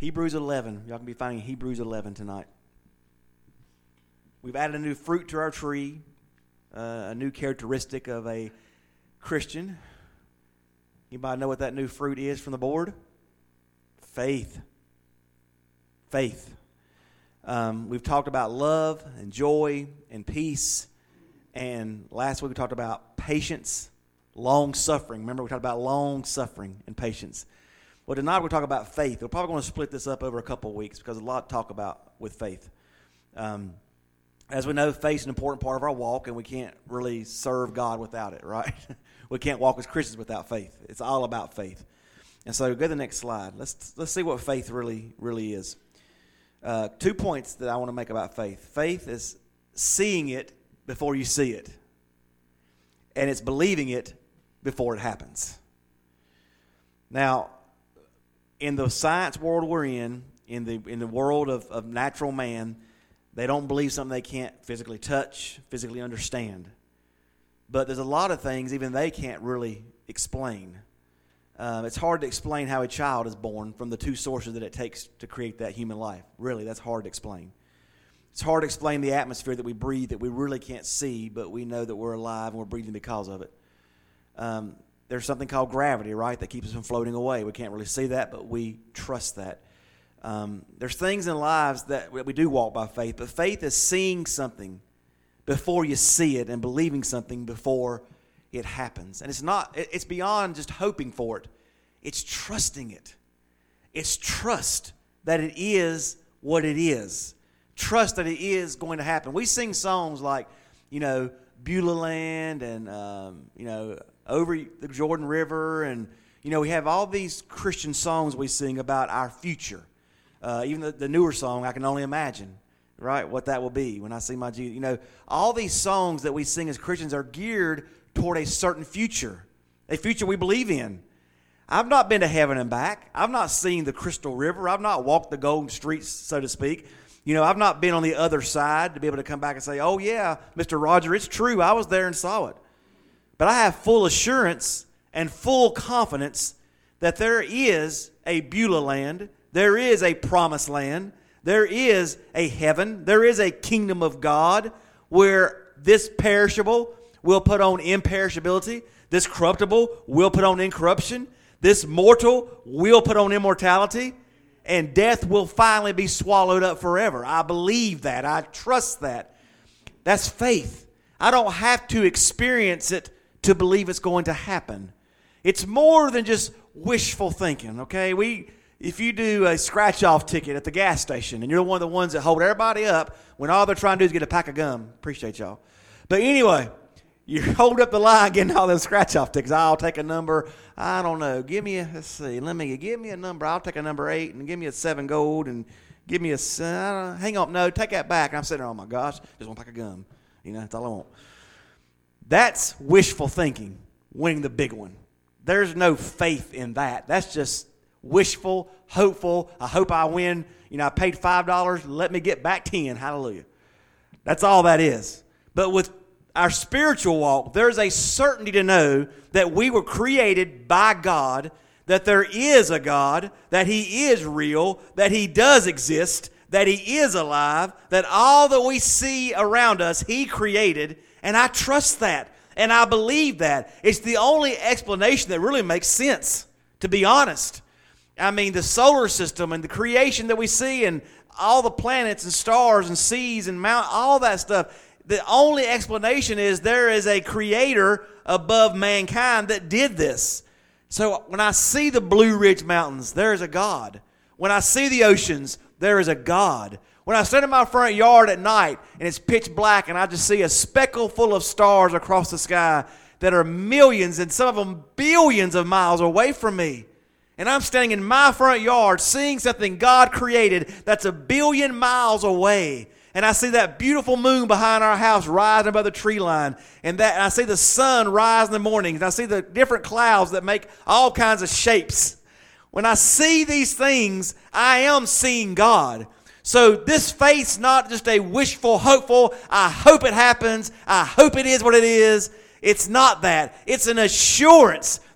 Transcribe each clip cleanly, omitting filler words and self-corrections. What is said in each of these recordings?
Hebrews 11. Y'all can be finding Hebrews 11 tonight. We've added a new fruit to our tree, a new characteristic of a Christian. Anybody know what that new fruit is from the board? Faith. Faith. We've talked about love and joy and peace. And last week we talked about patience, long suffering. Remember, we talked about long suffering and patience. Well, tonight we're talking about faith. We're probably going to split this up over a couple of weeks because there's a lot to talk about with faith. As we know, faith is an important part of our walk, and we can't really serve God without it, right? We can't walk as Christians without faith. It's all about faith. And so go to the next slide. Let's see what faith really is. 2 points that I want to make about faith. Faith is seeing it before you see it, and it's believing it before it happens. Now, in the science world we're in the world of natural man, they don't believe something they can't physically touch, physically understand. But there's a lot of things even they can't really explain. It's hard to explain how a child is born from the two sources that it takes to create that human life. Really, that's hard to explain. It's hard to explain the atmosphere that we breathe that we really can't see, but we know that we're alive and we're breathing because of it. There's something called gravity, right, that keeps us from floating away. We can't really see that, but we trust that. There's things in lives that we do walk by faith, but faith is seeing something before you see it and believing something before it happens. And it's beyond just hoping for it. It's trusting it. It's trust that it is what it is. Trust that it is going to happen. We sing songs like, Beulah Land and, Over the Jordan River. And, we have all these Christian songs we sing about our future. Even the newer song, I Can Only Imagine, right, what that will be when I see my Jesus. All these songs that we sing as Christians are geared toward a certain future, a future we believe in. I've not been to heaven and back. I've not seen the Crystal River. I've not walked the golden streets, so to speak. I've not been on the other side to be able to come back and say, oh, yeah, Mr. Roger, it's true. I was there and saw it. But I have full assurance and full confidence that there is a Beulah Land. There is a promised land. There is a heaven. There is a kingdom of God where this perishable will put on imperishability. This corruptible will put on incorruption. This mortal will put on immortality. And death will finally be swallowed up forever. I believe that. I trust that. That's faith. I don't have to experience it to believe it's going to happen. It's more than just wishful thinking, okay? If you do a scratch-off ticket at the gas station and you're one of the ones that hold everybody up when all they're trying to do is get a pack of gum, appreciate y'all. But anyway, you hold up the line getting all those scratch-off tickets. I'll take a number, I don't know, give me a number. I'll take a number 8 and give me a 7 gold and give me hang on, no, take that back. And I'm sitting there, oh my gosh, just one pack of gum. That's all I want. That's wishful thinking, winning the big one. There's no faith in that. That's just wishful, hopeful. I hope I win. I paid $5. Let me get back 10. Hallelujah. That's all that is. But with our spiritual walk, there's a certainty to know that we were created by God, that there is a God, that He is real, that He does exist, that He is alive, that all that we see around us, He created, and I trust that, and I believe that. It's the only explanation that really makes sense, to be honest. I mean, the solar system and the creation that we see and all the planets and stars and seas and mountains, all that stuff, the only explanation is there is a creator above mankind that did this. So when I see the Blue Ridge Mountains, there is a God. When I see the oceans, there is a God. When I stand in my front yard at night and it's pitch black and I just see a speckle full of stars across the sky that are millions and some of them billions of miles away from me, and I'm standing in my front yard seeing something God created that's 1 billion miles away, and I see that beautiful moon behind our house rising above the tree line, and I see the sun rise in the morning, and I see the different clouds that make all kinds of shapes. When I see these things, I am seeing God. So this faith's not just a wishful, hopeful, I hope it happens, I hope it is what it is. It's not that. It's an assurance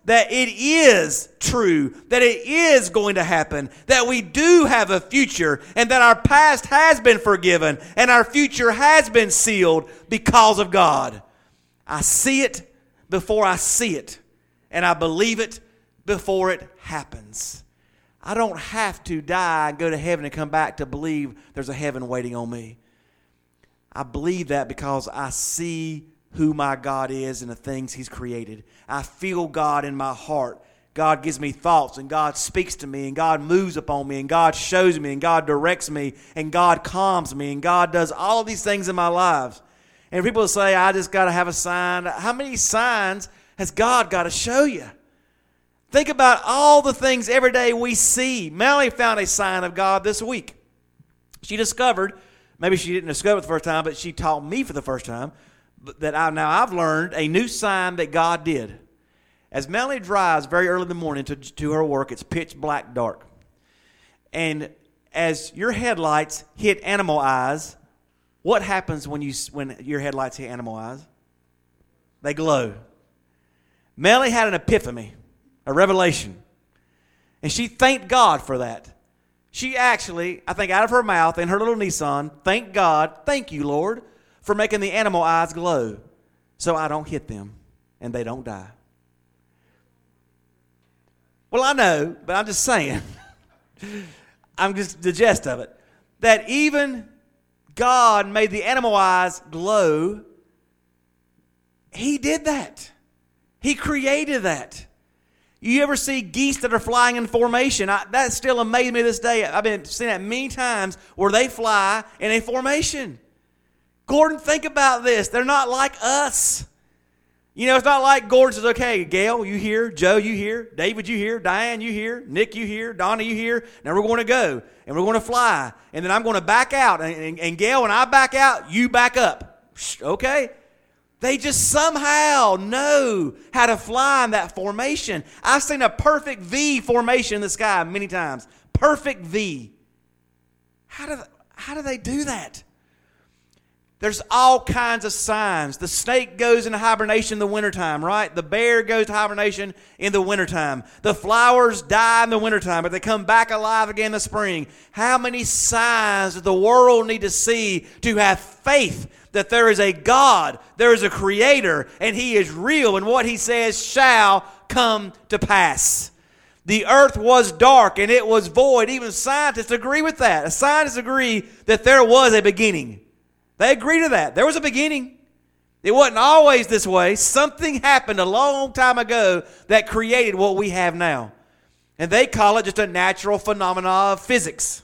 that it is true, that it is going to happen, that we do have a future, and that our past has been forgiven, and our future has been sealed because of God. I see it before I see it, and I believe it before it happens. I don't have to die and go to heaven and come back to believe there's a heaven waiting on me. I believe that because I see who my God is and the things He's created. I feel God in my heart. God gives me thoughts, and God speaks to me, and God moves upon me, and God shows me, and God directs me, and God calms me, and God does all of these things in my life. And people say, I just got to have a sign. How many signs has God got to show you? Think about all the things every day we see. Melanie found a sign of God this week. She discovered, maybe she didn't discover it the first time, but she taught me for the first time, that I've learned a new sign that God did. As Melanie drives very early in the morning to her work, it's pitch black dark. And as your headlights hit animal eyes, what happens when your headlights hit animal eyes? They glow. Melanie had an epiphany, a revelation. And she thanked God for that. She actually, I think out of her mouth in her little Nissan, thanked God, thank you, Lord, for making the animal eyes glow so I don't hit them and they don't die. Well, I know, but I'm just saying. I'm just the gist of it. That even God made the animal eyes glow. He did that. He created that. You ever see geese that are flying in formation? That still amazes me this day. I've been seeing that many times where they fly in a formation. Gordon, think about this. They're not like us. You know, it's not like Gordon says, okay, Gail, you here? Joe, you here? David, you here? Diane, you here? Nick, you here? Donna, you here? Now we're going to go, and we're going to fly, and then I'm going to back out. And Gail, when I back out, you back up. Okay? They just somehow know how to fly in that formation. I've seen a perfect V formation in the sky many times. Perfect V. How do they do that? There's all kinds of signs. The snake goes into hibernation in the wintertime, right? The bear goes to hibernation in the wintertime. The flowers die in the wintertime, but they come back alive again in the spring. How many signs does the world need to see to have faith that there is a God, there is a Creator, and He is real, and what He says shall come to pass? The earth was dark and it was void. Even scientists agree with that. Scientists agree that there was a beginning. They agree to that. There was a beginning. It wasn't always this way. Something happened a long time ago that created what we have now. And they call it just a natural phenomena of physics.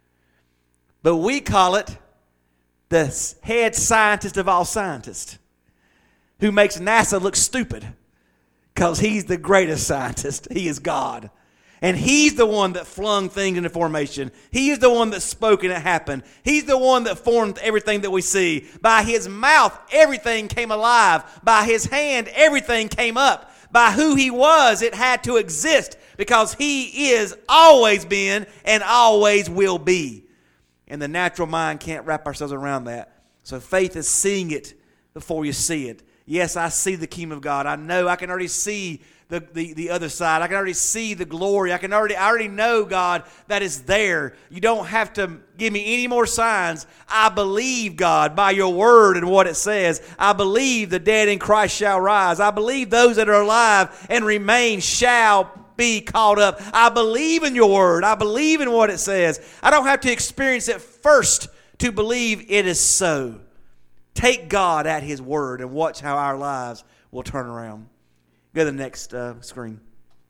But we call it the head scientist of all scientists, who makes NASA look stupid because he's the greatest scientist. He is God. And He's the one that flung things into formation. He is the one that spoke and it happened. He's the one that formed everything that we see. By His mouth, everything came alive. By His hand, everything came up. By who He was, it had to exist because He is always been and always will be. And the natural mind can't wrap ourselves around that. So faith is seeing it before you see it. Yes, I see the kingdom of God. I know I can already see the other side. I can already see the glory. I already know, God, that is there. You don't have to give me any more signs. I believe, God, by your word and what it says. I believe the dead in Christ shall rise. I believe those that are alive and remain shall be caught up. I believe in your word. I believe in what it says. I don't have to experience it first to believe it is so. Take God at His word and watch how our lives will turn around. Go to the next screen.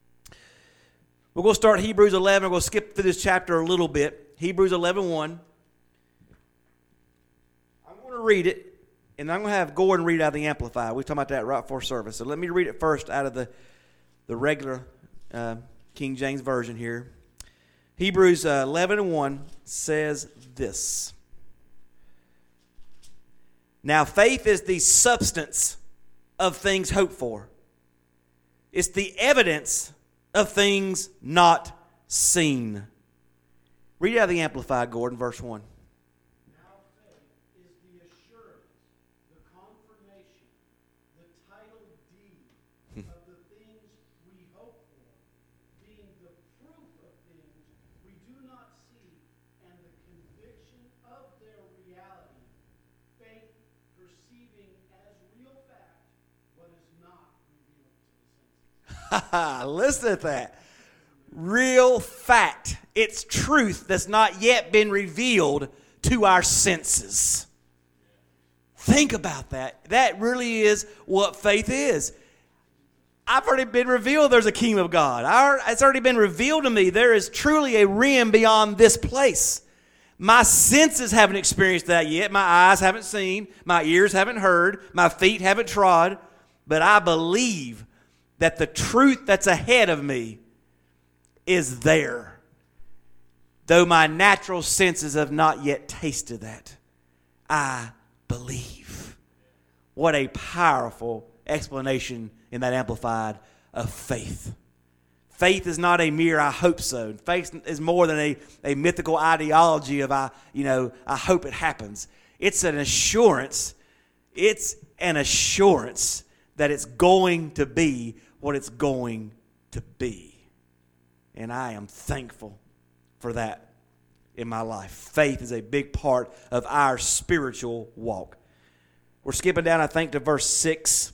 We're going to start Hebrews 11. We're going to skip through this chapter a little bit. Hebrews 11:1. I'm going to read it, and I'm going to have Gordon read it out of the Amplified. We were talking about that right before service. So let me read it first out of the regular King James Version here. Hebrews 11:1 says this. Now faith is the substance of things hoped for. It's the evidence of things not seen. Read it out of the Amplified, Gordon, verse 1. Now faith is the assurance, the confirmation, the title deed of the things we Listen to that. Real fact. It's truth that's not yet been revealed to our senses. Think about that. That really is what faith is. I've already been revealed there's a kingdom of God. It's already been revealed to me. There is truly a realm beyond this place. My senses haven't experienced that yet. My eyes haven't seen. My ears haven't heard. My feet haven't trod. But I believe that the truth that's ahead of me is there. Though my natural senses have not yet tasted that. I believe. What a powerful explanation in that Amplified of faith. Faith is not a mere I hope so. Faith is more than a mythical ideology of I hope it happens. It's an assurance. It's an assurance that it's going to be what it's going to be. And I am thankful for that in my life. Faith is a big part of our spiritual walk. We're skipping down, I think, to verse 6.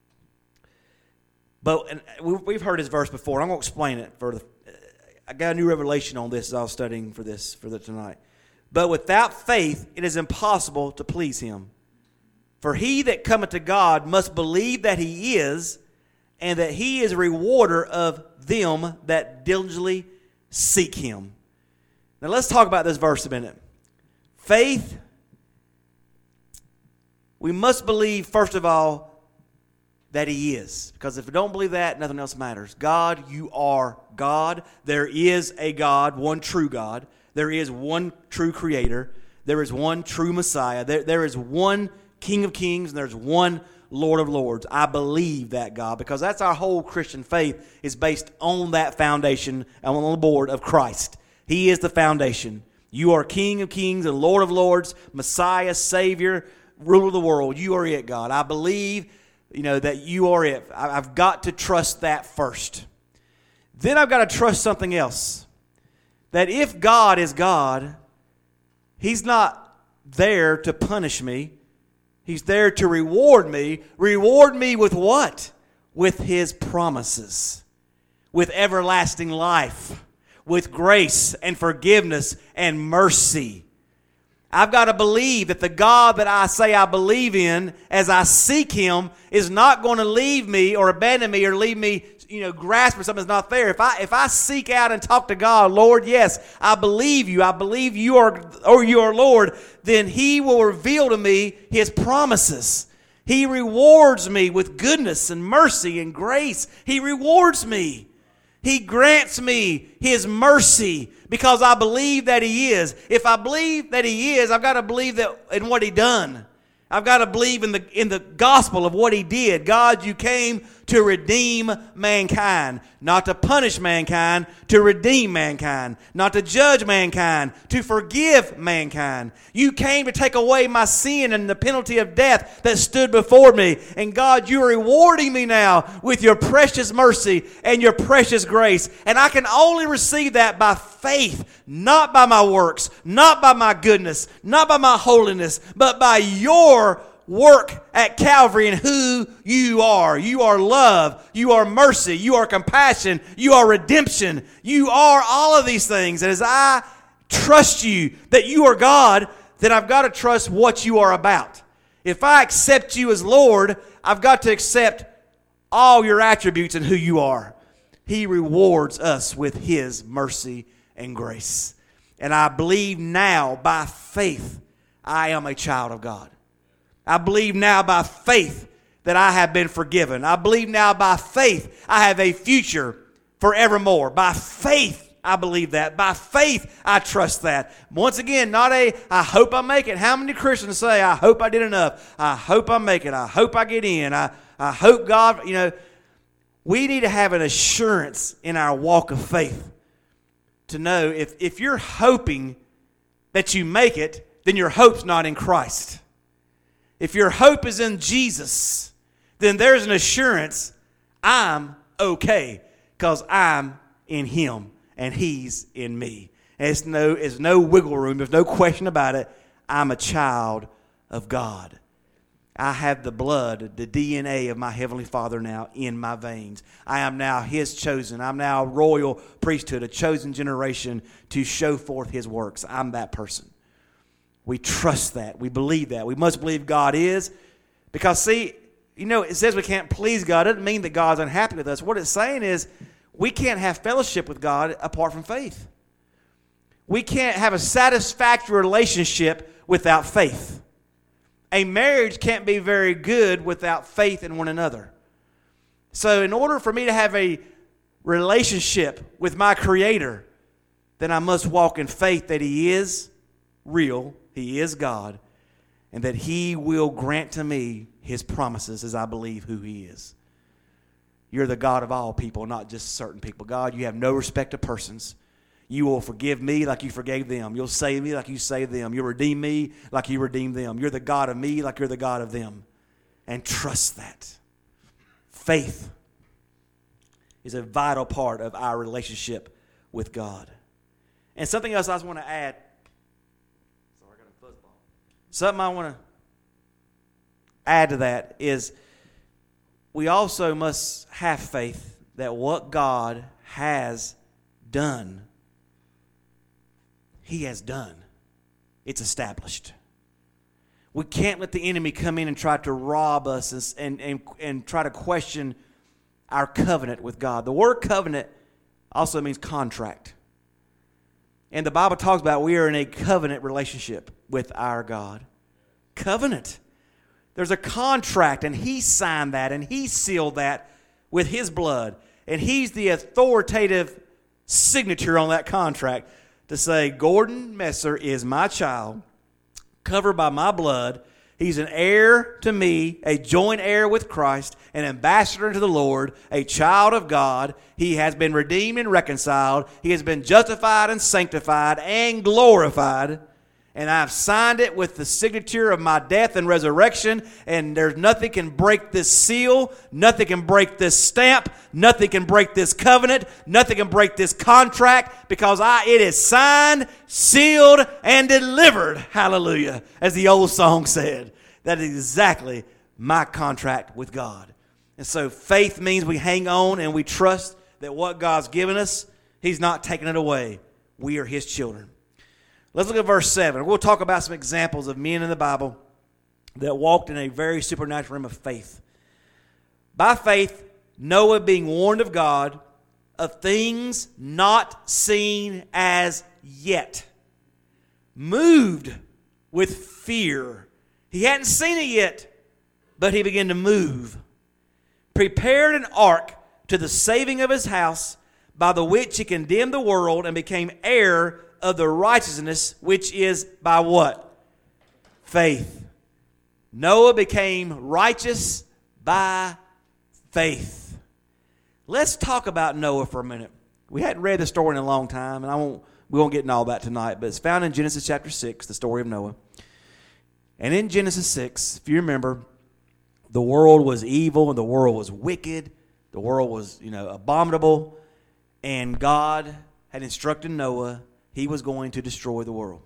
But we've heard this verse before. I'm going to explain it I got a new revelation on this as I was studying for tonight. But without faith, it is impossible to please him. For he that cometh to God must believe that he is, and that he is a rewarder of them that diligently seek him. Now let's talk about this verse a minute. Faith, we must believe, first of all, that he is. Because if we don't believe that, nothing else matters. God, you are God. There is a God, one true God. There is one true Creator. There is one true Messiah. There is one King of Kings, and there's one Lord of Lords. I believe that, God, because that's our whole Christian faith is based on that foundation and on the board of Christ. He is the foundation. You are King of Kings and Lord of Lords, Messiah, Savior, ruler of the world. You are it, God. I believe that you are it. I've got to trust that first. Then I've got to trust something else. That if God is God, he's not there to punish me. He's there to reward me. Reward me with what? With his promises. With everlasting life. With grace and forgiveness and mercy. I've got to believe that the God that I say I believe in, as I seek him, is not going to leave me or abandon me or leave me, grasping something that's not there. If I seek out and talk to God, Lord, yes, I believe you. I believe you are Lord. Then he will reveal to me his promises. He rewards me with goodness and mercy and grace. He rewards me. He grants me his mercy because I believe that he is. If I believe that he is, I've got to believe that in what he done. I've got to believe in the gospel of what he did. God, you came to redeem mankind, not to punish mankind, to redeem mankind, not to judge mankind, to forgive mankind. You came to take away my sin and the penalty of death that stood before me. And God, you are rewarding me now with your precious mercy and your precious grace. And I can only receive that by faith, not by my works, not by my goodness, not by my holiness, but by your work at Calvary and who you are. You are love. You are mercy. You are compassion. You are redemption. You are all of these things. And as I trust you that you are God, then I've got to trust what you are about. If I accept you as Lord, I've got to accept all your attributes and who you are. He rewards us with his mercy and grace. And I believe now by faith I am a child of God. I believe now by faith that I have been forgiven. I believe now by faith I have a future forevermore. By faith I believe that. By faith I trust that. Once again, not I hope I make it. How many Christians say, I hope I did enough. I hope I make it. I hope I get in. I hope God, we need to have an assurance in our walk of faith to know if you're hoping that you make it, then your hope's not in Christ. If your hope is in Jesus, then there's an assurance I'm okay because I'm in him and he's in me. And it's no wiggle room. There's no question about it. I'm a child of God. I have the blood, the DNA of my Heavenly Father now in my veins. I am now His chosen. I'm now a royal priesthood, a chosen generation to show forth His works. I'm that person. We trust that. We believe that. We must believe God is. Because, see, it says we can't please God. It doesn't mean that God's unhappy with us. What it's saying is we can't have fellowship with God apart from faith. We can't have a satisfactory relationship without faith. A marriage can't be very good without faith in one another. So in order for me to have a relationship with my Creator, then I must walk in faith that He is real, He is God, and that He will grant to me His promises as I believe who He is. You're the God of all people, not just certain people. God, you have no respect of persons. You will forgive me like you forgave them. You'll save me like you saved them. You'll redeem me like you redeemed them. You're the God of me like you're the God of them. And trust that. Faith is a vital part of our relationship with God. And something else I just want to add. Sorry, I got a fuzzball. Something I want to add to that is we also must have faith that what God has done, He has done. It's established. We can't let the enemy come in and try to rob us and try to question our covenant with God. The word covenant also means contract. And the Bible talks about we are in a covenant relationship with our God. Covenant. There's a contract, and He signed that, and He sealed that with His blood. And He's the authoritative signature on that contract to say, Gordon Messer is my child, covered by my blood. He's an heir to me, a joint heir with Christ, an ambassador to the Lord, a child of God. He has been redeemed and reconciled. He has been justified and sanctified and glorified. And I've signed it with the signature of my death and resurrection. And there's nothing can break this seal. Nothing can break this stamp. Nothing can break this covenant. Nothing can break this contract. Because it is signed, sealed, and delivered. Hallelujah. As the old song said. That is exactly my contract with God. And so faith means we hang on and we trust that what God's given us, He's not taking it away. We are His children. Let's look at verse 7. We'll talk about some examples of men in the Bible that walked in a very supernatural realm of faith. By faith, Noah, being warned of God of things not seen as yet, moved with fear. He hadn't seen it yet, but he began to move. Prepared an ark to the saving of his house, by the which he condemned the world and became heir of the righteousness which is by what? Faith. Noah became righteous by faith. Let's talk about Noah for a minute. We hadn't read the story in a long time, and we won't get into all that tonight, but it's found in Genesis chapter 6, the story of Noah. And in Genesis 6, if you remember, the world was evil and the world was wicked. The world was, abominable. And God had instructed Noah He was going to destroy the world.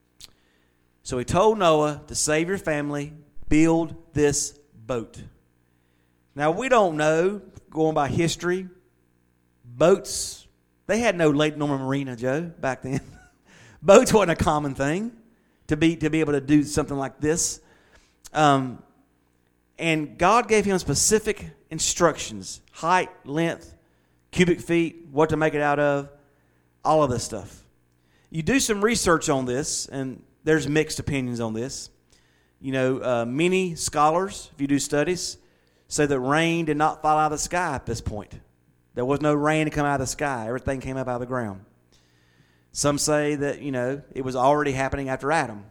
So He told Noah to save your family, build this boat. Now, we don't know, going by history, boats, they had no Lake Norman Marina, Joe, back then. Boats wasn't a common thing to be able to do something like this. And God gave him specific instructions, height, length, cubic feet, what to make it out of, all of this stuff. You do some research on this, and there's mixed opinions on this. Many scholars, if you do studies, say that rain did not fall out of the sky at this point. There was no rain to come out of the sky. Everything came up out of the ground. Some say that, it was already happening after Adam.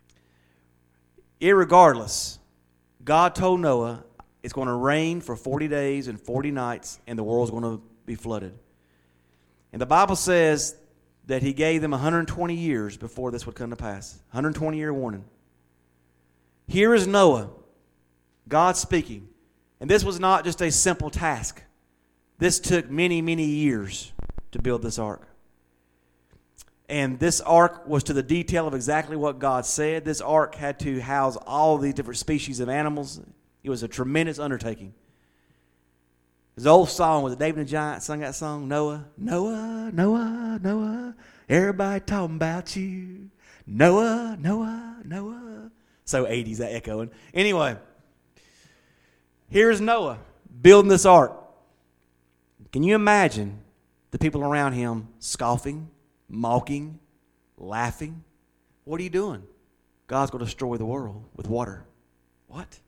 Irregardless, God told Noah it's going to rain for 40 days and 40 nights, and the world's going to be flooded. And the Bible says that He gave them 120 years before this would come to pass. 120-year warning. Here is Noah, God speaking. And this was not just a simple task. This took many, many years to build this ark. And this ark was to the detail of exactly what God said. This ark had to house all these different species of animals. It was a tremendous undertaking. His old song was David and the Giants sung that song, Noah, Noah, Noah, Noah, everybody talking about you. Noah, Noah, Noah. So 80s, that echoing. Anyway, here's Noah building this ark. Can you imagine the people around him scoffing, mocking, laughing? What are you doing? God's going to destroy the world with water. What?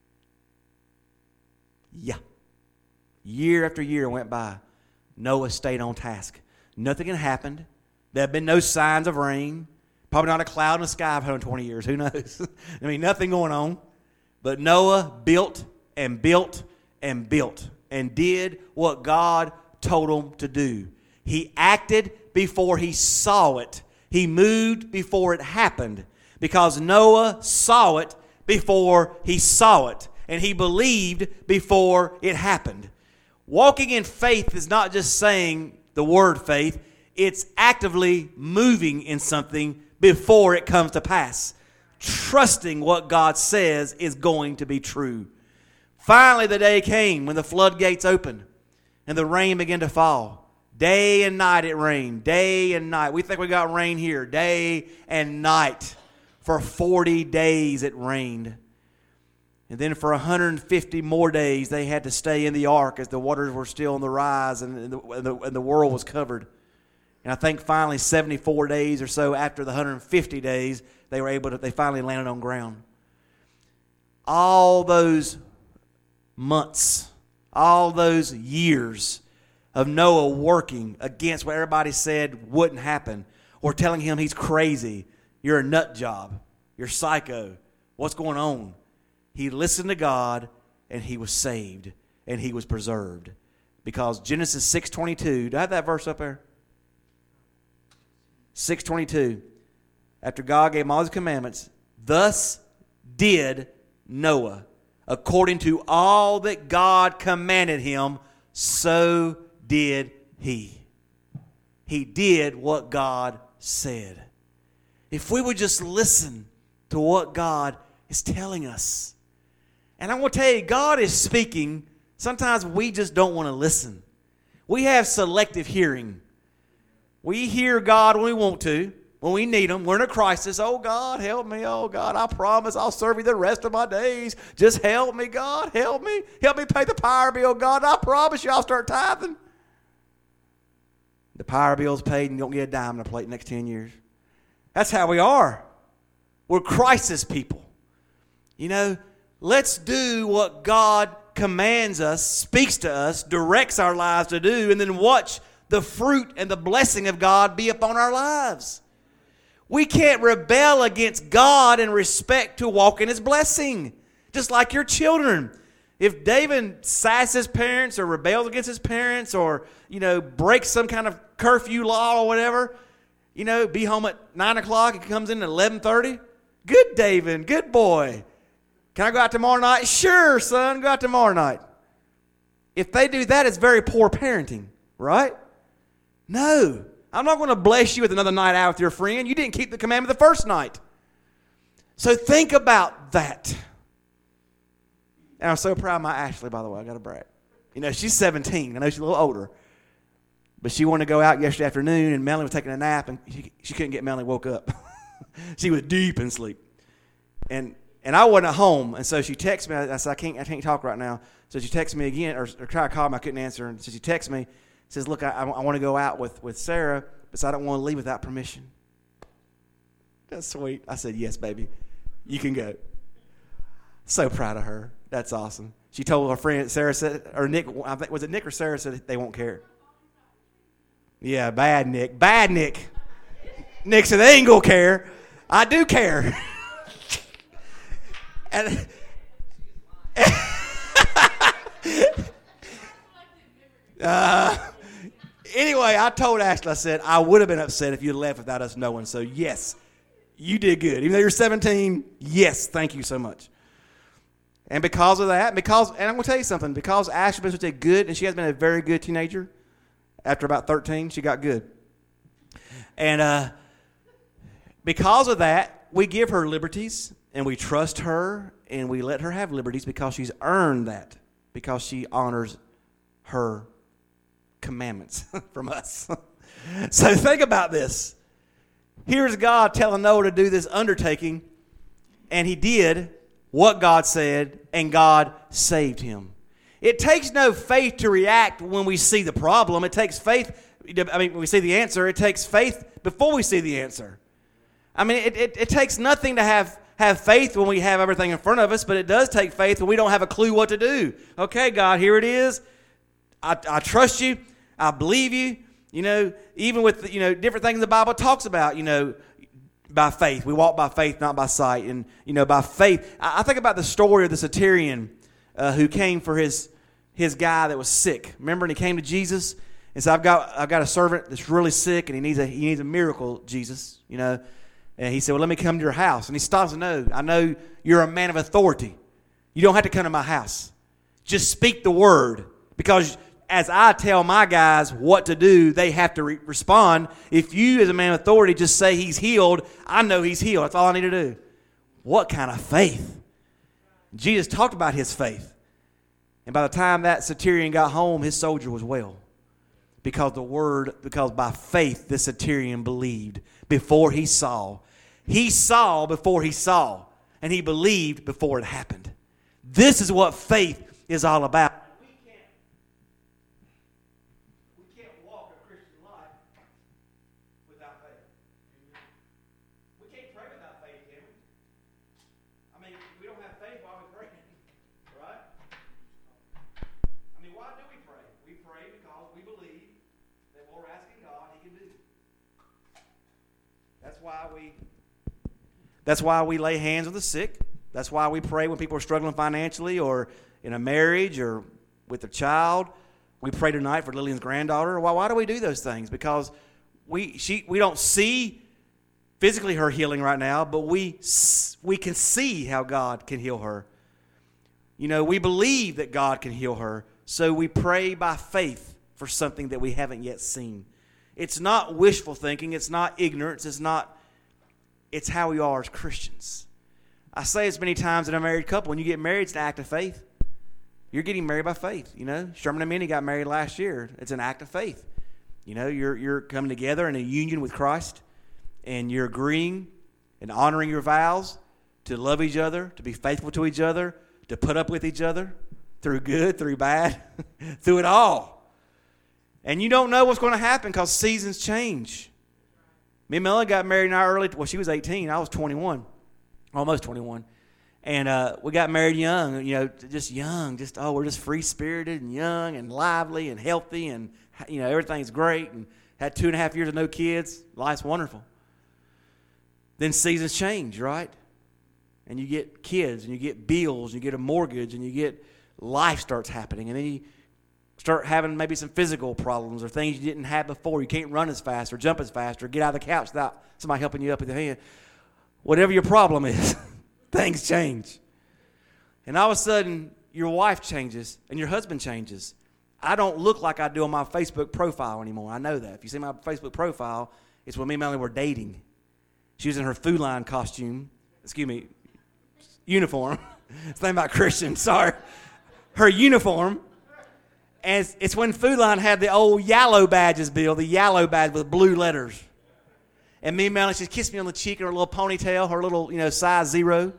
Yeah. Year after year went by. Noah stayed on task. Nothing had happened. There have been no signs of rain. Probably not a cloud in the sky for 120 years. Who knows? I mean, nothing going on. But Noah built and built and built and did what God told him to do. He acted before he saw it. He moved before it happened, because Noah saw it before he saw it, and he believed before it happened. Walking in faith is not just saying the word faith. It's actively moving in something before it comes to pass, trusting what God says is going to be true. Finally, the day came when the floodgates opened and the rain began to fall. Day and night it rained, day and night. We think we got rain here, day and night. For 40 days it rained. And then for 150 more days they had to stay in the ark as the waters were still on the rise and the world was covered. And I think finally 74 days or so after the 150 days, they finally landed on ground. All those months, all those years of Noah working against what everybody said wouldn't happen, or telling him he's crazy, you're a nut job, you're psycho, what's going on? He listened to God and he was saved and he was preserved. Because Genesis 6:22, do I have that verse up there? 6:22. After God gave him all his commandments, thus did Noah, according to all that God commanded him, so did he. He did what God said. If we would just listen to what God is telling us. And I'm going to tell you, God is speaking. Sometimes we just don't want to listen. We have selective hearing. We hear God when we want to, when we need Him. We're in a crisis. Oh, God, help me. Oh, God, I promise I'll serve you the rest of my days. Just help me, God. Help me. Help me pay the power bill, God. I promise you I'll start tithing. The power bill's paid and you don't get a dime in a plate the next 10 years. That's how we are. We're crisis people. You know, let's do what God commands us, speaks to us, directs our lives to do, and then watch the fruit and the blessing of God be upon our lives. We can't rebel against God in respect to walk in His blessing. Just like your children. If David sasses his parents or rebels against his parents or, breaks some kind of curfew law or whatever, be home at 9 o'clock, he comes in at 11:30. Good, David. Good boy. Can I go out tomorrow night? Sure, son. Go out tomorrow night. If they do that, it's very poor parenting, right? No. I'm not going to bless you with another night out with your friend. You didn't keep the commandment the first night. So think about that. And I'm so proud of my Ashley, by the way. I got to brag. She's 17. I know she's a little older. But she wanted to go out yesterday afternoon, and Melanie was taking a nap, and she couldn't get Melanie woke up. She was deep in sleep. And I wasn't at home, and so she texted me. I said, I can't talk right now. So she texted me again, or tried to call me. I couldn't answer. And so she texted me, says, look, I want to go out with Sarah, but I don't want to leave without permission. That's sweet. I said, yes, baby. You can go. So proud of her. That's awesome. She told her friend, Sarah said, or Nick, I think, was it Nick or Sarah said they won't care? Yeah, bad Nick. Bad Nick. Nick said, they ain't going to care. I do care. And anyway, I told Ashley, I said, I would have been upset if you left without us knowing. So, yes, you did good. Even though you're 17, yes, thank you so much. And because of that, and I'm going to tell you something, because Ashley was such a good, and she has been a very good teenager, after about 13, she got good. And because of that, we give her liberties, and we trust her, and we let her have liberties because she's earned that, because she honors her commandments from us. So think about this. Here's God telling Noah to do this undertaking, and he did what God said, and God saved him. It takes no faith to react when we see the problem. It takes faith, when we see the answer, it takes faith before we see the answer. It takes nothing to have faith when we have everything in front of us, but it does take faith when we don't have a clue what to do. Okay, God, here it is. I trust you. I believe you. Even with, different things the Bible talks about, by faith. We walk by faith, not by sight. And, by faith. I think about the story of the centurion who came for his guy that was sick. Remember, and he came to Jesus and said, I've got a servant that's really sick, and he needs a miracle, Jesus, And he said, well, let me come to your house. And he stops and no, I know you're a man of authority. You don't have to come to my house. Just speak the word, because as I tell my guys what to do, they have to respond. If you, as a man of authority, just say he's healed, I know he's healed. That's all I need to do. What kind of faith? Jesus talked about his faith. And by the time that centurion got home, his soldier was well. Because by faith, the centurion believed before he saw. He saw before he saw. And he believed before it happened. This is what faith is all about. That's why we lay hands on the sick. That's why we pray when people are struggling financially or in a marriage or with a child. We pray tonight for Lillian's granddaughter. Why do we do those things? Because we don't see physically her healing right now, but we can see how God can heal her. We believe that God can heal her, so we pray by faith for something that we haven't yet seen. It's not wishful thinking. It's not ignorance. It's how we are as Christians. I say this many times in a married couple. When you get married, it's an act of faith. You're getting married by faith. Sherman and Minnie got married last year. It's an act of faith. You're coming together in a union with Christ, and you're agreeing and honoring your vows to love each other, to be faithful to each other, to put up with each other through good, through bad, through it all. And you don't know what's going to happen because seasons change. Me and Melanie got married in our she was 18. I was 21, almost 21. And we got married young, just young. We're just free-spirited and young and lively and healthy and, everything's great. And had 2.5 years of no kids. Life's wonderful. Then seasons change, right? And you get kids and you get bills and you get a mortgage and life starts happening. And then you start having maybe some physical problems or things you didn't have before. You can't run as fast or jump as fast or get out of the couch without somebody helping you up with your hand. Whatever your problem is, things change. And all of a sudden, your wife changes and your husband changes. I don't look like I do on my Facebook profile anymore. I know that. If you see my Facebook profile, it's when me and Melanie were dating. She was in her Food Line uniform. It's not about Christian, sorry. Her uniform. And it's when Food Line had the old yellow badges, Bill, the yellow badge with blue letters. And me and Melanie, she'd kiss me on the cheek in her little ponytail, her little, size 0.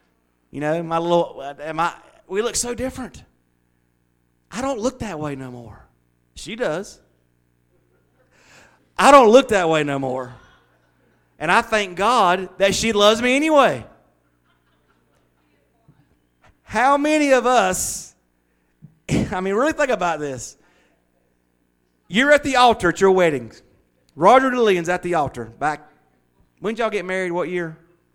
We look so different. I don't look that way no more. She does. I don't look that way no more. And I thank God that she loves me anyway. How many of us, really think about this. You're at the altar at your weddings. Roger and Lillian's at the altar. When did y'all get married? What year?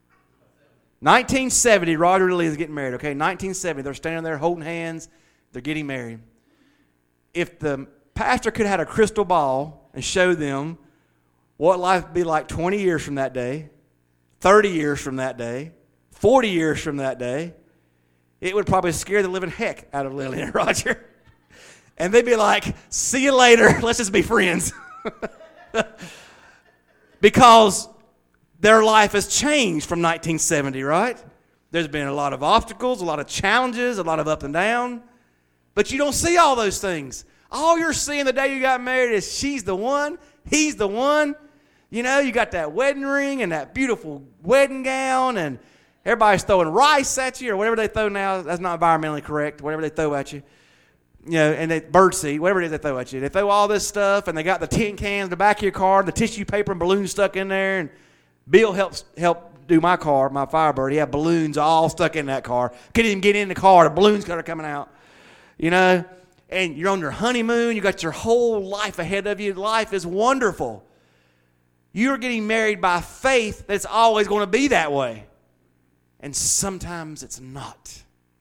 1970, Roger and Lillian's getting married, okay? 1970, they're standing there holding hands. They're getting married. If the pastor could have had a crystal ball and show them what life would be like 20 years from that day, 30 years from that day, 40 years from that day, it would probably scare the living heck out of Lillian and Roger. And they'd be like, see you later. Let's just be friends. because their life has changed from 1970, right? There's been a lot of obstacles, a lot of challenges, a lot of up and down. But you don't see all those things. All you're seeing the day you got married is she's the one, he's the one. You know, you got that wedding ring and that beautiful wedding gown, and everybody's throwing rice at you or whatever they throw now. That's not environmentally correct, whatever they throw at you. You know, and they bird seed, whatever it is they throw at you. They throw all this stuff, and they got the tin cans in the back of your car, the tissue paper and balloons stuck in there. And Bill helped do my car, my Firebird. He had balloons all stuck in that car. Couldn't even get in the car. The balloons started coming out. You know, and you're on your honeymoon. You got your whole life ahead of you. Life is wonderful. You're getting married by faith that's always going to be that way. And sometimes it's not.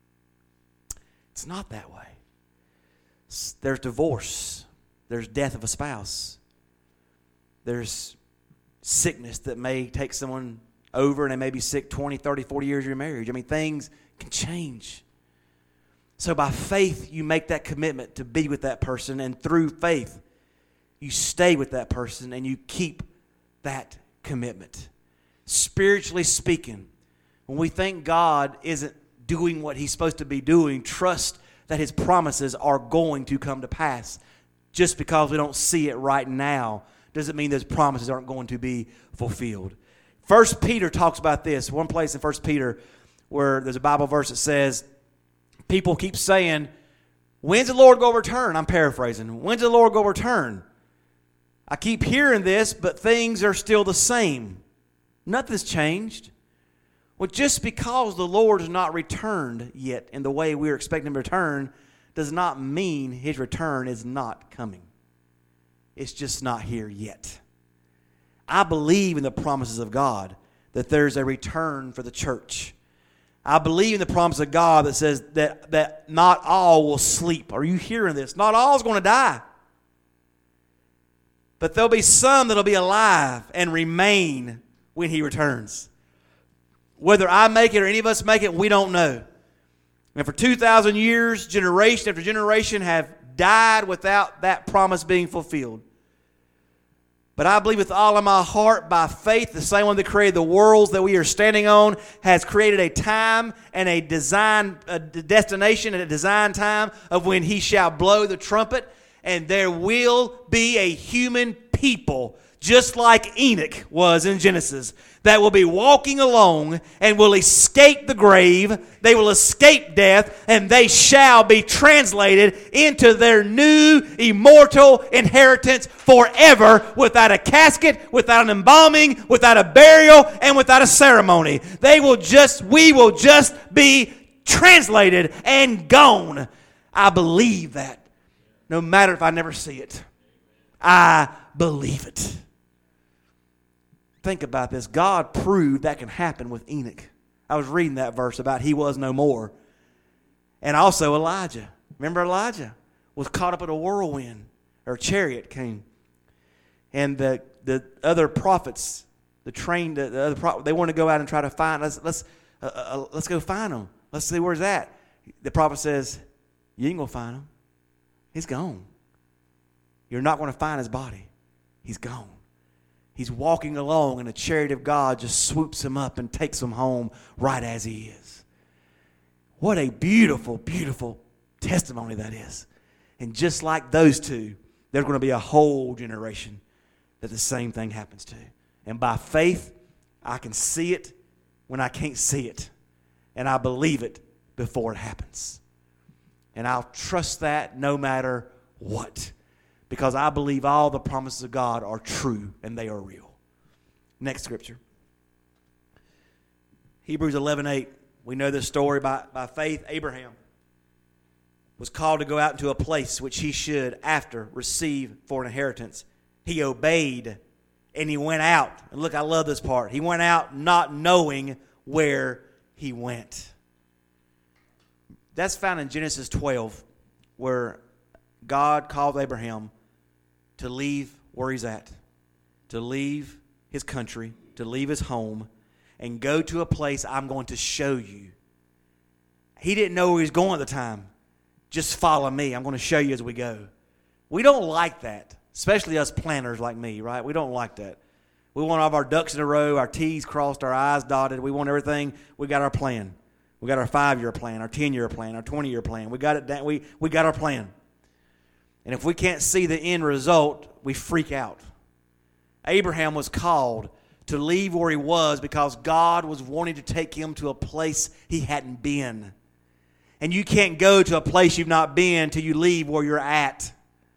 It's not that way. There's divorce. There's death of a spouse. There's sickness that may take someone over, and they may be sick 20, 30, 40 years of your marriage. I mean, things can change. So by faith, you make that commitment to be with that person, and through faith, you stay with that person and you keep that commitment. Spiritually speaking, when we think God isn't doing what He's supposed to be doing, trust that His promises are going to come to pass. Just because we don't see it right now doesn't mean those promises aren't going to be fulfilled. 1 Peter talks about this. One place in 1 Peter where there's a Bible verse that says, people keep saying, when's the Lord going to return? I'm paraphrasing. When's the Lord going to return? I keep hearing this, but things are still the same. Nothing's changed. Well, just because the Lord has not returned yet in the way we're expecting Him to return does not mean His return is not coming. It's just not here yet. I believe in the promises of God that there's a return for the church. I believe in the promise of God that says that not all will sleep. Are you hearing this? Not all is going to die. But there'll be some that'll be alive and remain when He returns. Whether I make it or any of us make it, we don't know. And for 2,000 years, generation after generation have died without that promise being fulfilled. But I believe with all of my heart, by faith, the same one that created the worlds that we are standing on has created a time and a destination and a design time of when He shall blow the trumpet. And there will be a human people, just like Enoch was in Genesis, that will be walking along and will escape the grave. They will escape death, and they shall be translated into their new immortal inheritance forever, without a casket, without an embalming, without a burial, and without a ceremony. We will just be translated and gone. I believe that. No matter if I never see it. I believe it. Think about this. God proved that can happen with Enoch. I was reading that verse about he was no more. And also Elijah. Remember Elijah was caught up in a whirlwind, or a chariot came. And the other prophets, they want to go out and try to find, let's go find them. Let's see where's that. The prophet says, you ain't going to find him. He's gone. You're not going to find his body. He's gone. He's walking along, and the chariot of God just swoops him up and takes him home right as he is. What a beautiful, beautiful testimony that is. And just like those two, there's going to be a whole generation that the same thing happens to. And by faith, I can see it when I can't see it. And I believe it before it happens. And I'll trust that no matter what. Because I believe all the promises of God are true and they are real. Next scripture. Hebrews 11:8. We know this story. By faith, Abraham was called to go out into a place which he should after receive for an inheritance. He obeyed and he went out. And look, I love this part. He went out not knowing where he went. That's found in Genesis 12, where God called Abraham to leave where he's at, to leave his country, to leave his home, and go to a place I'm going to show you. He didn't know where he was going at the time. Just follow me. I'm going to show you as we go. We don't like that, especially us planners like me, right? We don't like that. We want all of our ducks in a row, our T's crossed, our I's dotted. We want everything. We got our plan. We got our 5-year plan, our 10-year plan, our 20-year plan. We got it down. We got our plan. And if we can't see the end result, we freak out. Abraham was called to leave where he was because God was wanting to take him to a place he hadn't been. And you can't go to a place you've not been till you leave where you're at.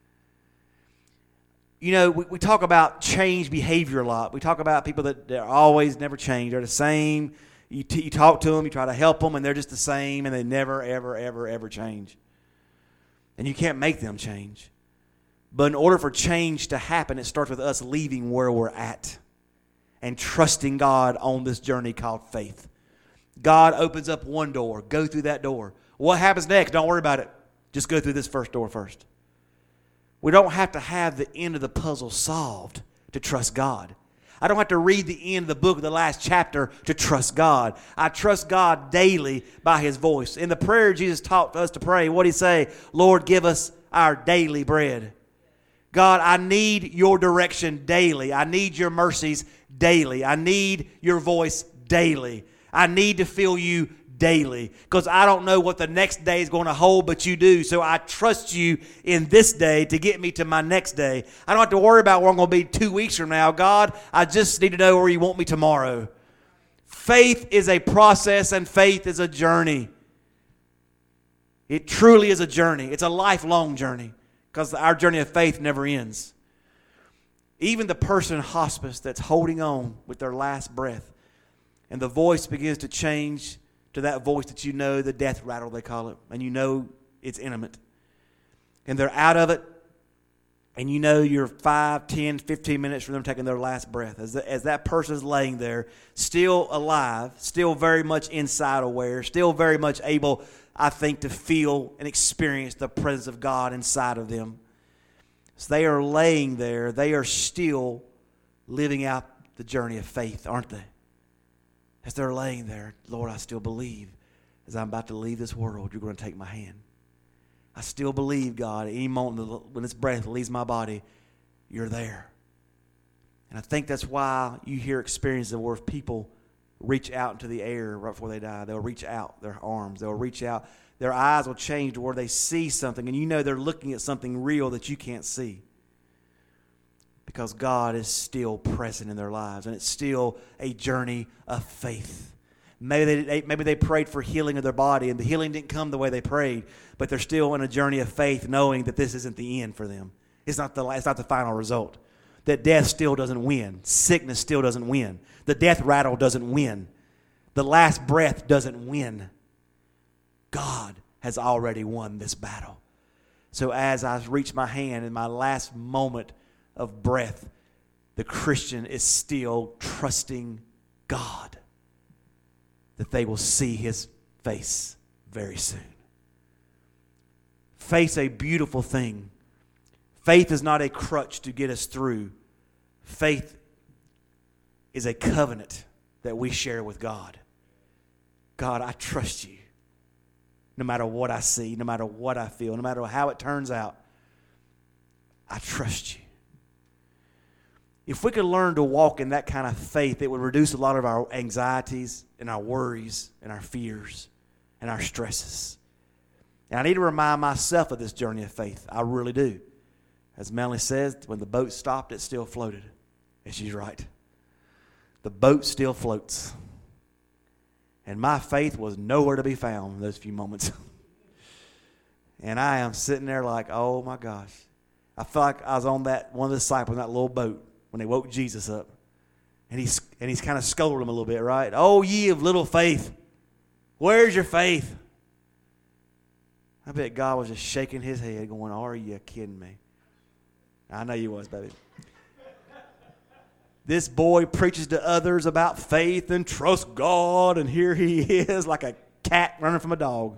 You know, we talk about changed behavior a lot. We talk about people that are always never change. They're the same. You talk to them, you try to help them, and they're just the same, and they never, ever, ever, ever change. And you can't make them change. But in order for change to happen, it starts with us leaving where we're at and trusting God on this journey called faith. God opens up one door. Go through that door. What happens next? Don't worry about it. Just go through this first door first. We don't have to have the end of the puzzle solved to trust God. I don't have to read the end of the book of the last chapter to trust God. I trust God daily by His voice. In the prayer Jesus taught us to pray, what did He say? Lord, give us our daily bread. God, I need your direction daily. I need your mercies daily. I need your voice daily. I need to feel you daily because I don't know what the next day is going to hold, but you do. So I trust you in this day to get me to my next day. I don't have to worry about where I'm going to be 2 weeks from now. God, I just need to know where you want me tomorrow. Faith is a process and faith is a journey. It truly is a journey. It's a lifelong journey because our journey of faith never ends. Even the person in hospice that's holding on with their last breath and the voice begins to change to that voice that you know, the death rattle they call it, and you know it's intimate. And they're out of it, and you know you're 5, 10, 15 minutes from them taking their last breath. As that person is laying there, still alive, still very much inside aware, still very much able, I think, to feel and experience the presence of God inside of them. So they are laying there, they are still living out the journey of faith, aren't they? As they're laying there, Lord, I still believe as I'm about to leave this world, you're going to take my hand. I still believe, God, any moment when this breath leaves my body, you're there. And I think that's why you hear experiences where people reach out into the air right before they die. They'll reach out their arms. They'll reach out. Their eyes will change to where they see something, and you know they're looking at something real that you can't see. Because God is still present in their lives, and it's still a journey of faith. Maybe they prayed for healing of their body, and the healing didn't come the way they prayed, but they're still in a journey of faith, knowing that this isn't the end for them. It's not the final result. That death still doesn't win. Sickness still doesn't win. The death rattle doesn't win. The last breath doesn't win. God has already won this battle. So as I reach my hand in my last moment of breath, the Christian is still trusting God that they will see His face very soon. Faith's a beautiful thing. Faith is not a crutch to get us through. Faith is a covenant that we share with God. God, I trust you. No matter what I see, no matter what I feel, no matter how it turns out, I trust you. If we could learn to walk in that kind of faith, it would reduce a lot of our anxieties and our worries and our fears and our stresses. And I need to remind myself of this journey of faith. I really do. As Melanie says, when the boat stopped, it still floated. And she's right. The boat still floats. And my faith was nowhere to be found in those few moments. And I am sitting there like, oh my gosh. I felt like I was on that one of the disciples in that little boat when they woke Jesus up. And he's kind of scolded him a little bit, right? Oh, ye of little faith. Where's your faith? I bet God was just shaking his head going, are you kidding me? I know you was, baby. This boy preaches to others about faith and trust God, and here he is like a cat running from a dog.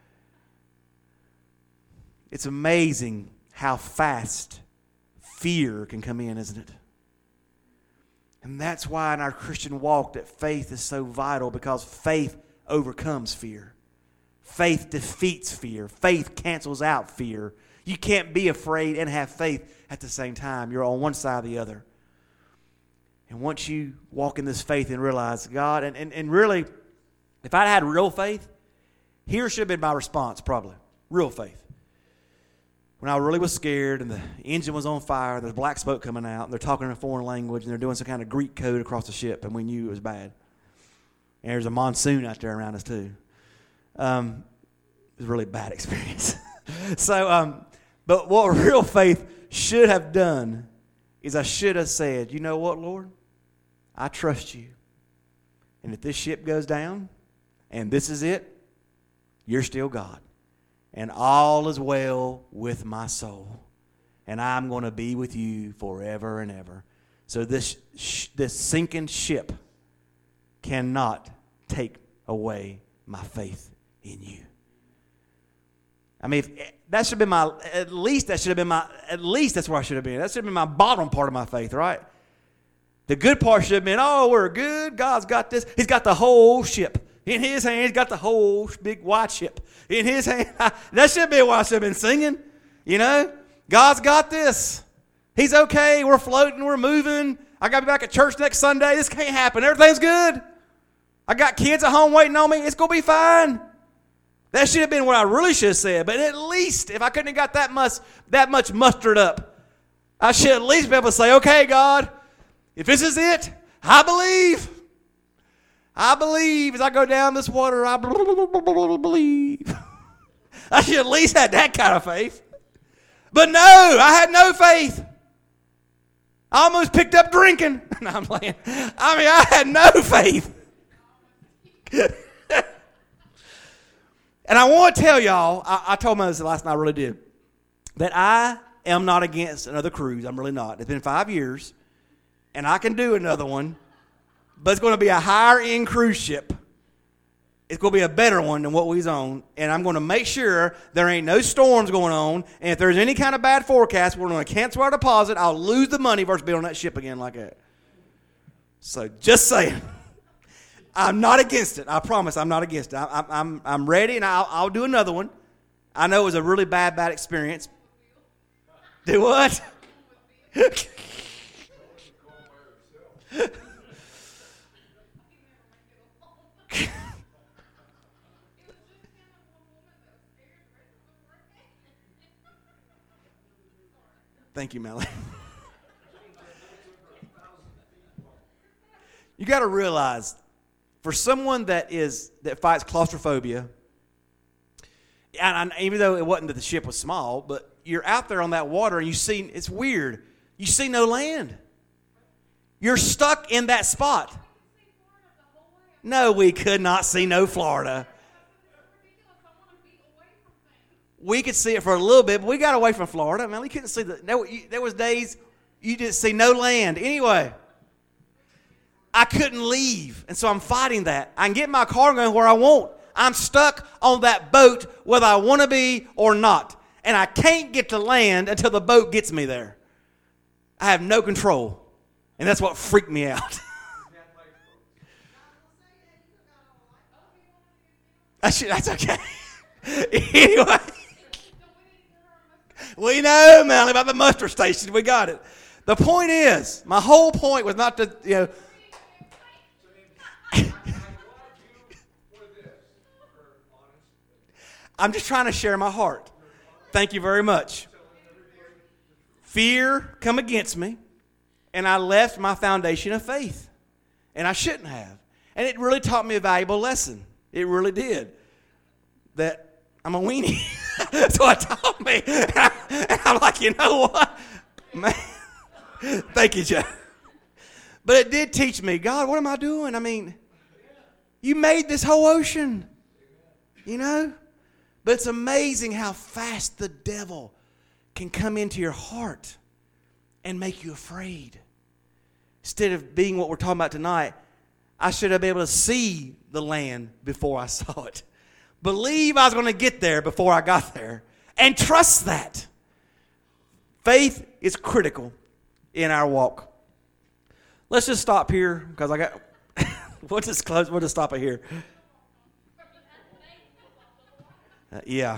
It's amazing how fast fear can come in, isn't it? And that's why in our Christian walk that faith is so vital, because faith overcomes fear. Faith defeats fear. Faith cancels out fear. You can't be afraid and have faith at the same time. You're on one side or the other. And once you walk in this faith and realize, God, and really, if I'd had real faith, here should have been my response probably. Real faith. When I really was scared and the engine was on fire, there's black smoke coming out, and they're talking in a foreign language, and they're doing some kind of Greek code across the ship, and we knew it was bad. And there's a monsoon out there around us too. It was a really bad experience. But what real faith should have done is I should have said, you know what, Lord? I trust you. And if this ship goes down and this is it, you're still God. And all is well with my soul. And I'm going to be with you forever and ever. So this sinking ship cannot take away my faith in you. I mean, that should have been at least that's where I should have been. That should have been my bottom part of my faith, right? The good part should have been, oh, we're good. God's got this. He's got the whole ship. In his hand, he's got the whole big wide ship. In his hand. That should be what I should have been singing. You know? God's got this. He's okay. We're floating. We're moving. I got to be back at church next Sunday. This can't happen. Everything's good. I got kids at home waiting on me. It's going to be fine. That should have been what I really should have said. But at least, if I couldn't have got that much mustered up, I should at least be able to say, okay, God, if this is it, I believe. I believe as I go down this water, I believe. I should at least have that kind of faith. But no, I had no faith. I almost picked up drinking. No, I'm playing. I mean, I had no faith. And I want to tell y'all, I told Moses last night, I really did, that I am not against another cruise. I'm really not. It's been 5 years, and I can do another one, but it's going to be a higher-end cruise ship. It's going to be a better one than what we's on, and I'm going to make sure there ain't no storms going on, and if there's any kind of bad forecast, we're going to cancel our deposit. I'll lose the money versus being on that ship again like that. So just saying. I'm not against it. I promise I'm not against it. I'm ready, and I'll do another one. I know it was a really bad experience. Do what? Thank you, Melanie. You got to realize, for someone that fights claustrophobia, and even though it wasn't that the ship was small, but you're out there on that water and it's weird. You see no land. You're stuck in that spot. No, we could not see no Florida. We could see it for a little bit, but we got away from Florida. Man, we couldn't see there was days you didn't see no land. Anyway, I couldn't leave, and so I'm fighting that. I can get in my car and go where I want. I'm stuck on that boat whether I want to be or not, and I can't get to land until the boat gets me there. I have no control, and that's what freaked me out. That's okay. Anyway, we know, Melanie, about the muster station. We got it. The point is, my whole point was not to, I'm just trying to share my heart. Thank you very much. Fear come against me, and I left my foundation of faith, and I shouldn't have. And it really taught me a valuable lesson. It really did. That I'm a weenie. That's what it taught me. And I'm like, you know what? Man, thank you, Joe. But it did teach me, God, what am I doing? I mean, you made this whole ocean, you know? But it's amazing how fast the devil can come into your heart and make you afraid. Instead of being what we're talking about tonight, I should have been able to see the land before I saw it. Believe I was going to get there before I got there. And trust that. Faith is critical in our walk. Let's just stop here because we'll just close. We'll just stop it here. Yeah.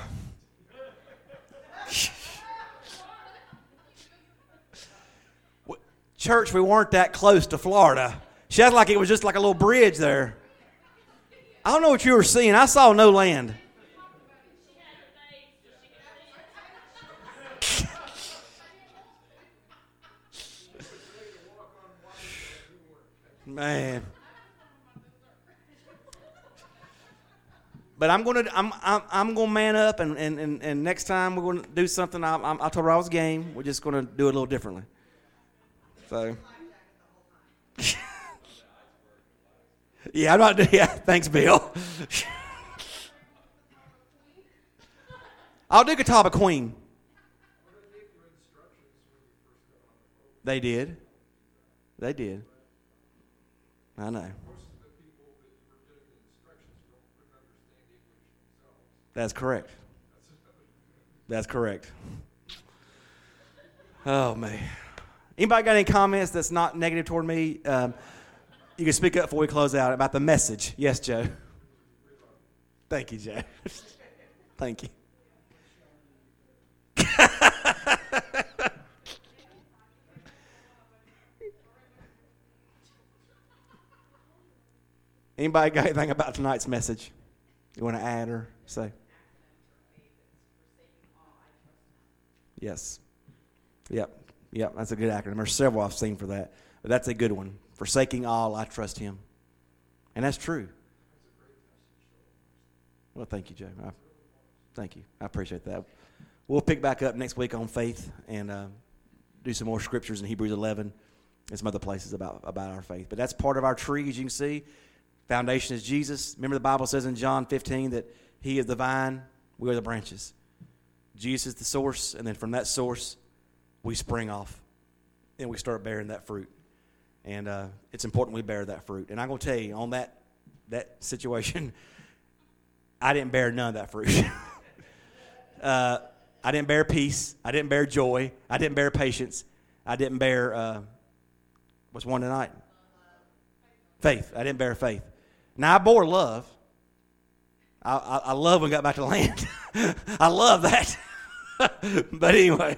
church, we weren't that close to Florida. She acted like it was just like a little bridge there. I don't know what you were seeing. I saw no land. Man. But I'm gonna man up, and next time we're gonna do something. I told her I was game. We're just gonna do it a little differently. So. Yeah, I'm not. Yeah, thanks, Bill. I'll do Catawba Queen. They did. They did. I know. That's correct. That's correct. Oh, man. Anybody got any comments that's not negative toward me? You can speak up before we close out about the message. Yes, Joe. Thank you, Joe. Thank you. Anybody got anything about tonight's message you want to add or say? Yes. Yep. That's a good acronym. There's several I've seen for that, but that's a good one. Forsaking all, I trust Him, and that's true. Well, thank you, Joe. Thank you. I appreciate that. We'll pick back up next week on faith and do some more scriptures in Hebrews 11 and some other places about our faith. But that's part of our tree, as you can see. Foundation is Jesus. Remember the Bible says in John 15 that He is the vine, we are the branches. Jesus is the source, and then from that source, we spring off, and we start bearing that fruit. And it's important we bear that fruit. And I'm going to tell you, on that situation, I didn't bear none of that fruit. I didn't bear peace. I didn't bear joy. I didn't bear patience. I didn't bear, what's one tonight? Faith. I didn't bear faith. Now, I bore love. I love when we got back to the land. I love that. But anyway.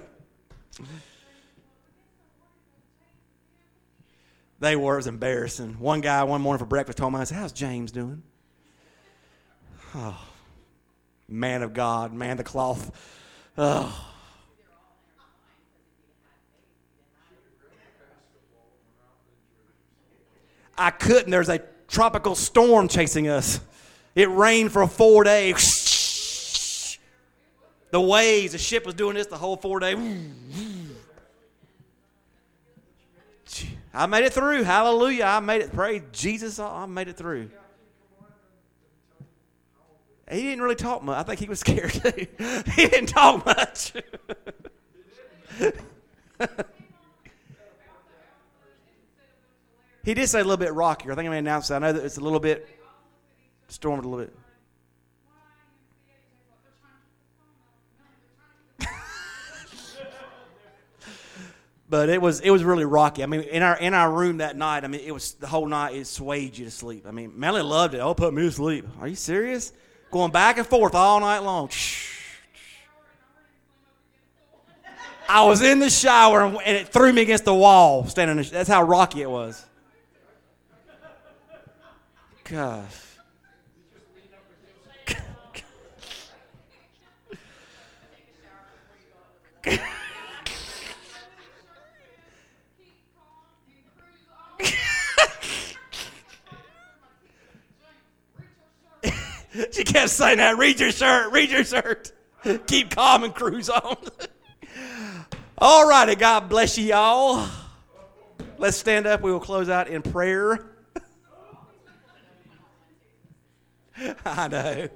It was embarrassing. One guy one morning for breakfast told me, I said, how's James doing? Oh, man of God, man of the cloth. Oh. I couldn't. There's a tropical storm chasing us. It rained for 4 days. The waves, the ship was doing this the whole 4 days. I made it through. Hallelujah. I made it. Praise Jesus. I made it through. He didn't really talk much. I think he was scared too. He didn't talk much. He did say a little bit rockier. I think I may announce that. I know that it's a little bit stormed a little bit. But it was really rocky. I mean, in our room that night, I mean, it was the whole night. It swayed you to sleep. I mean, Melanie loved it. Oh, put me to sleep. Are you serious? Going back and forth all night long. I was in the shower and it threw me against the wall. That's how rocky it was. Gosh. She kept saying that. Read your shirt. Read your shirt. Keep calm and cruise on. All righty. God bless you all. Let's stand up. We will close out in prayer. I know.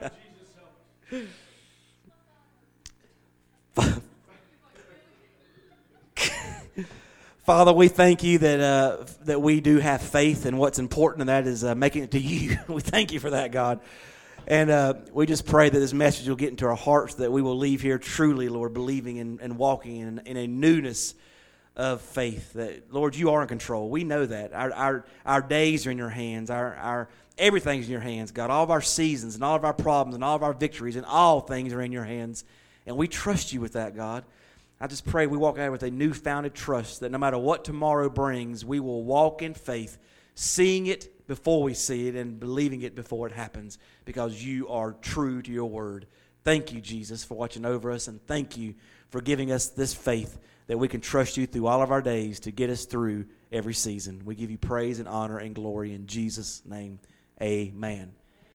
Father, we thank you that we do have faith in what's important, and that is making it to you. We thank you for that, God. And we just pray that this message will get into our hearts, that we will leave here truly, Lord, believing and walking in a newness of faith. That, Lord, you are in control. We know that. Our days are in your hands. Our everything's in your hands, God. All of our seasons and all of our problems and all of our victories and all things are in your hands. And we trust you with that, God. I just pray we walk out with a newfounded trust that no matter what tomorrow brings, we will walk in faith, seeing it before we see it and believing it before it happens, because you are true to your word. Thank you, Jesus, for watching over us, and thank you for giving us this faith that we can trust you through all of our days to get us through every season. We give you praise and honor and glory in Jesus' name. Amen.